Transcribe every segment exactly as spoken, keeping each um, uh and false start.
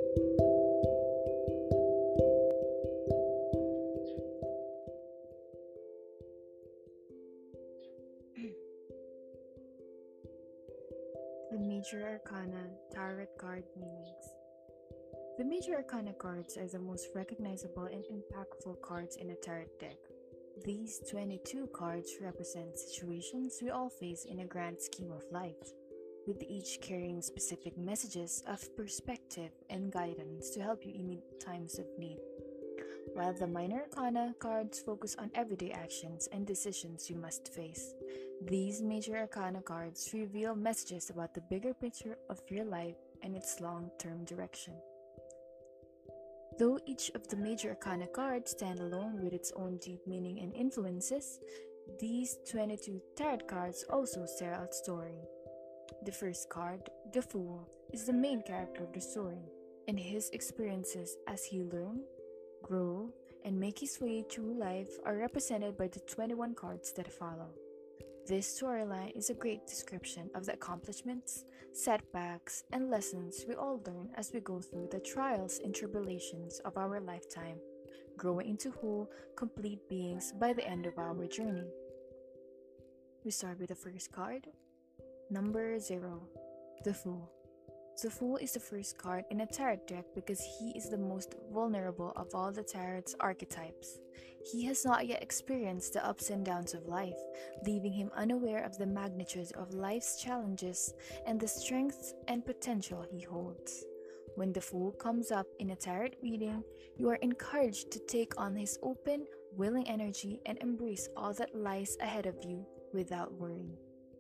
The Major Arcana Tarot Card Meanings. The Major Arcana cards are the most recognizable and impactful cards in a tarot deck. These twenty-two cards represent situations we all face in a grand scheme of life, with each carrying specific messages of perspective and guidance to help you in times of need. While the Minor Arcana cards focus on everyday actions and decisions you must face, these Major Arcana cards reveal messages about the bigger picture of your life and its long term direction. Though each of the Major Arcana cards stand alone with its own deep meaning and influences, these twenty-two tarot cards also tell a story. The first card, the Fool, is the main character of the story, and his experiences as he learns, grow, and make his way through life are represented by the twenty-one cards that follow. This storyline is a great description of the accomplishments, setbacks, and lessons we all learn as we go through the trials and tribulations of our lifetime, growing into whole, complete beings by the end of our journey. We start with the first card, number zero, the Fool. The Fool is the first card in a tarot deck because he is the most vulnerable of all the tarot's archetypes. He has not yet experienced the ups and downs of life, leaving him unaware of the magnitude of life's challenges and the strengths and potential he holds. When the Fool comes up in a tarot reading, you are encouraged to take on his open, willing energy and embrace all that lies ahead of you without worry.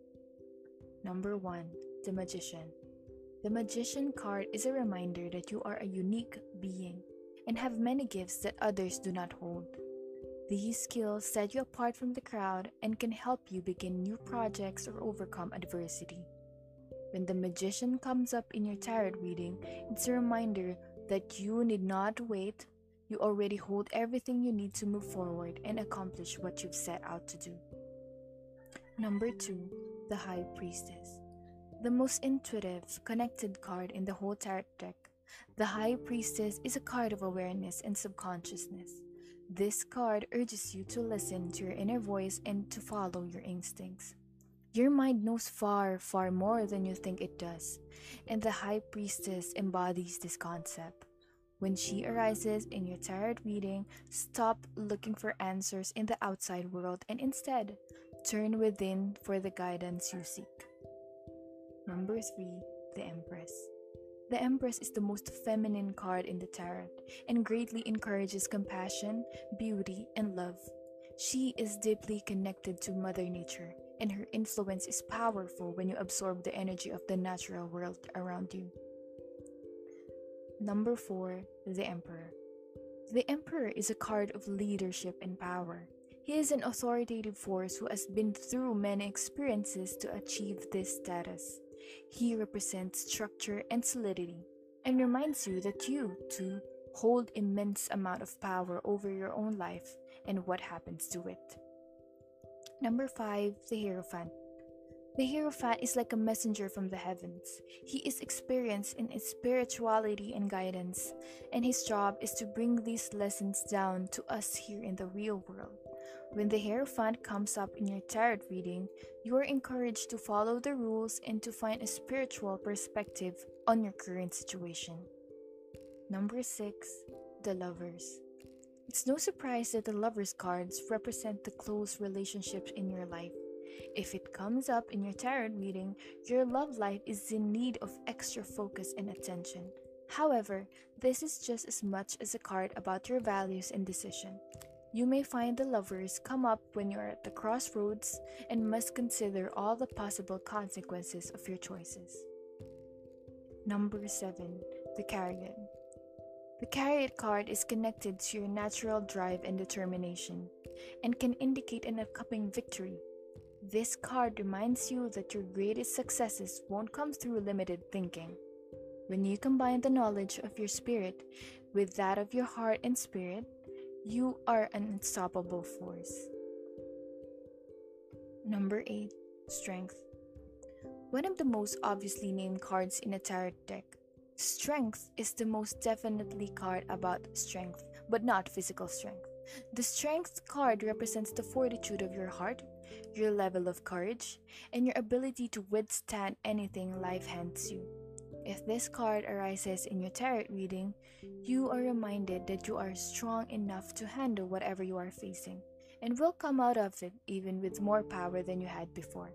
Number one, the Magician. The Magician card is a reminder that you are a unique being and have many gifts that others do not hold. These skills set you apart from the crowd and can help you begin new projects or overcome adversity. When the Magician comes up in your tarot reading, it's a reminder that you need not wait. You already hold everything you need to move forward and accomplish what you've set out to do. Number two, the High Priestess. The most intuitive, connected card in the whole tarot deck, the High Priestess is a card of awareness and subconsciousness. This card urges you to listen to your inner voice and to follow your instincts. Your mind knows far, far more than you think it does, and the High Priestess embodies this concept. When she arises in your tarot reading, stop looking for answers in the outside world and instead turn within for the guidance you seek. Number three, the Empress. The Empress is the most feminine card in the tarot and greatly encourages compassion, beauty, and love. She is deeply connected to Mother Nature, and her influence is powerful when you absorb the energy of the natural world around you. Number four, the Emperor. The Emperor is a card of leadership and power. He is an authoritative force who has been through many experiences to achieve this status. He represents structure and solidity and reminds you that you, too, hold immense amount of power over your own life and what happens to it. Number five, the Hierophant. The Hierophant is like a messenger from the heavens. He is experienced in his spirituality and guidance, and his job is to bring these lessons down to us here in the real world. When the Hierophant comes up in your tarot reading, you are encouraged to follow the rules and to find a spiritual perspective on your current situation. Number six, the Lovers. It's no surprise that the Lovers cards represent the close relationships in your life. If it comes up in your tarot reading, your love life is in need of extra focus and attention. However, this is just as much as a card about your values and decision. You may find the Lovers come up when you're at the crossroads and must consider all the possible consequences of your choices. Number seven, the Chariot. The Chariot card is connected to your natural drive and determination and can indicate an upcoming victory. This card reminds you that your greatest successes won't come through limited thinking. When you combine the knowledge of your spirit with that of your heart and spirit, you are an unstoppable force. Number eight, Strength. One of the most obviously named cards in a tarot deck, Strength is the most definitely card about strength, but not physical strength. The strength card represents the fortitude of your heart, your level of courage, and your ability to withstand anything life hands you. If this card arises in your tarot reading, you are reminded that you are strong enough to handle whatever you are facing and will come out of it even with more power than you had before.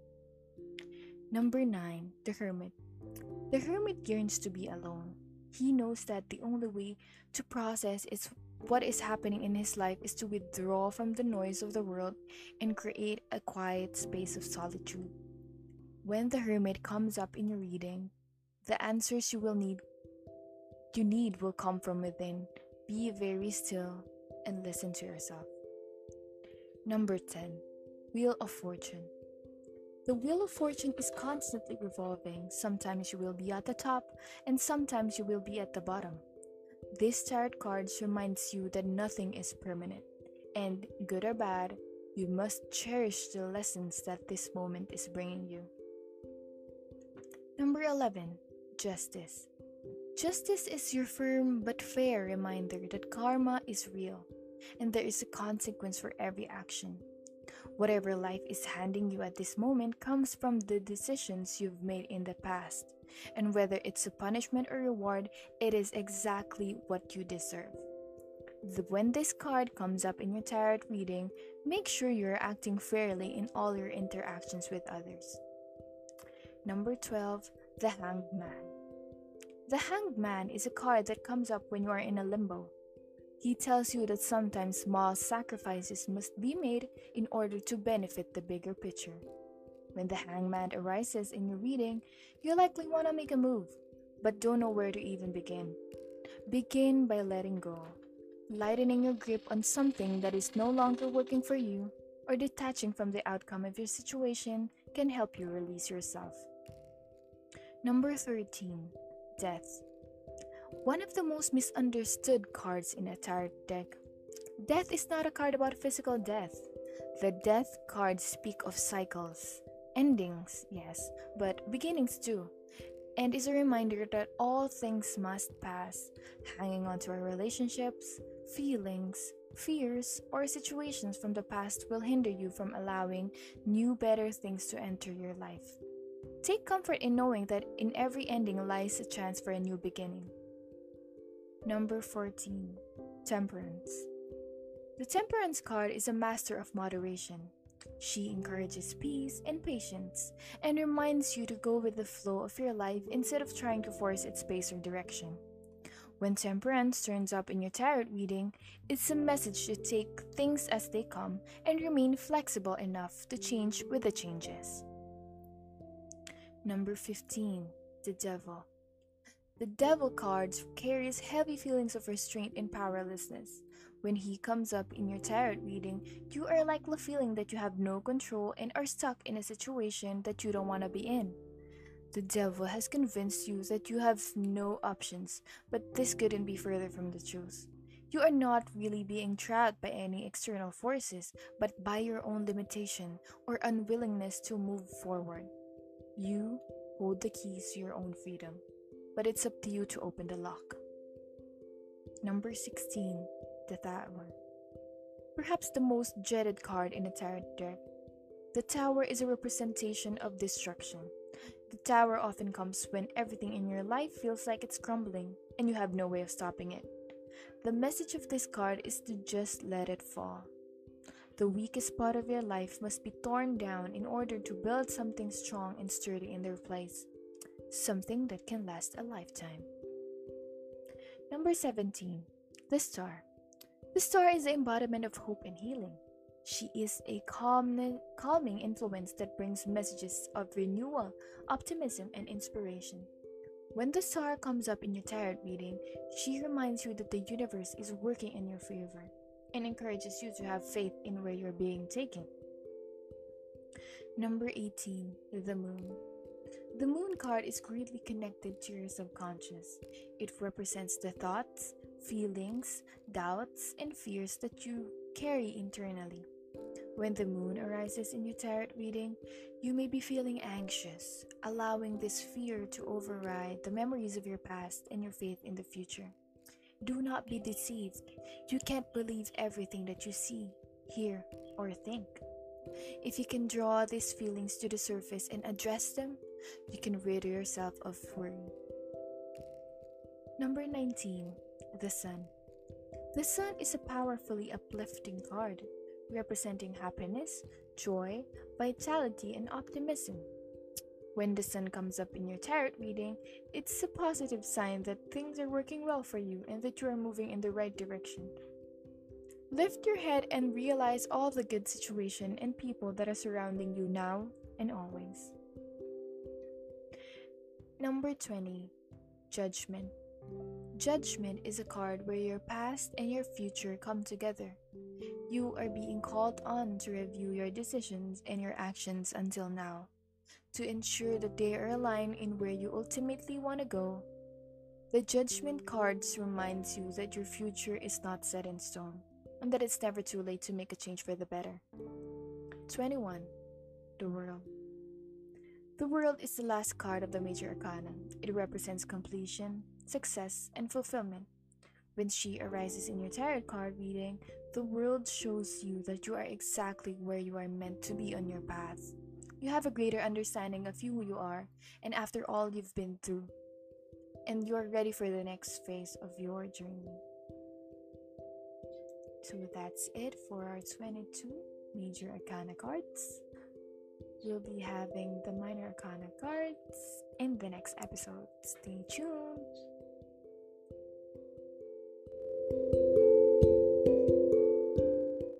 Number nine, the Hermit. The hermit yearns to be alone. He knows that the only way to process is what is happening in his life is to withdraw from the noise of the world and create a quiet space of solitude. When the hermit comes up in your reading, the answers you will need you need will come from within. Be very still and listen to yourself. Number ten, Wheel of Fortune. The Wheel of Fortune is constantly revolving. Sometimes you will be at the top, and sometimes you will be at the bottom. This tarot cards reminds you that nothing is permanent, and good or bad, you must cherish the lessons that this moment is bringing you. Number eleven, Justice. Justice is your firm but fair reminder that karma is real, and there is a consequence for every action. Whatever life is handing you at this moment comes from the decisions you've made in the past, and whether it's a punishment or reward, it is exactly what you deserve. The, when this card comes up in your tarot reading, make sure you're acting fairly in all your interactions with others. Number twelve, the Hanged Man. The Hanged Man is a card that comes up when you are in a limbo. He tells you that sometimes small sacrifices must be made in order to benefit the bigger picture. When the hangman arises in your reading, you likely want to make a move, but don't know where to even begin. Begin by letting go, lightening your grip on something that is no longer working for you, or detaching from the outcome of your situation can help you release yourself. Number thirteen, Death. One of the most misunderstood cards in a tarot deck. Death is not a card about physical death. The death cards speak of cycles, endings, yes, but beginnings too, and is a reminder that all things must pass. Hanging on to our relationships, feelings, fears, or situations from the past will hinder you from allowing new, better things to enter your life. Take comfort in knowing that in every ending lies a chance for a new beginning. Number fourteen, Temperance. The Temperance card is a master of moderation. She encourages peace and patience and reminds you to go with the flow of your life instead of trying to force its pace or direction. When Temperance turns up in your tarot reading, it's a message to take things as they come and remain flexible enough to change with the changes. Number fifteen, the Devil. The Devil card carries heavy feelings of restraint and powerlessness. When he comes up in your tarot reading, you are likely feeling that you have no control and are stuck in a situation that you don't want to be in. The Devil has convinced you that you have no options, but this couldn't be further from the truth. You are not really being trapped by any external forces, but by your own limitation or unwillingness to move forward. You hold the keys to your own freedom, but it's up to you to open the lock. Number sixteen, the Tower. Perhaps the most dreaded card in the tarot deck. The Tower is a representation of destruction. The Tower often comes when everything in your life feels like it's crumbling and you have no way of stopping it. The message of this card is to just let it fall. The weakest part of your life must be torn down in order to build something strong and sturdy in their place. Something that can last a lifetime. Number seventeen, the Star. The Star is the embodiment of hope and healing. She is a calm, calming influence that brings messages of renewal, optimism, and inspiration. When the Star comes up in your tarot reading, she reminds you that the universe is working in your favor and encourages you to have faith in where you're being taken. Number eighteen, the Moon. The Moon card is greatly connected to your subconscious. It represents the thoughts, feelings, doubts, and fears that you carry internally. When the moon arises in your tarot reading, you may be feeling anxious, allowing this fear to override the memories of your past and your faith in the future. Do not be deceived. You can't believe everything that you see, hear, or think. If you can draw these feelings to the surface and address them, you can rid yourself of worry. Number nineteen, the Sun. The Sun is a powerfully uplifting card, representing happiness, joy, vitality, and optimism. When the Sun comes up in your tarot reading, it's a positive sign that things are working well for you and that you are moving in the right direction. Lift your head and realize all the good situation and people that are surrounding you now and always. Number twenty, Judgment. Judgment is a card where your past and your future come together. You are being called on to review your decisions and your actions until now, to ensure that they are aligned in where you ultimately want to go. The Judgment cards reminds you that your future is not set in stone, and that it's never too late to make a change for the better. twenty-one. The World. The World is the last card of the Major Arcana. It represents completion, success, and fulfillment. When she arises in your tarot card reading, the World shows you that you are exactly where you are meant to be on your path. You have a greater understanding of who you are, and after all you've been through, and you are ready for the next phase of your journey. So that's it for our twenty-two Major Arcana cards. We'll be having the Minor Arcana cards in the next episode. Stay tuned!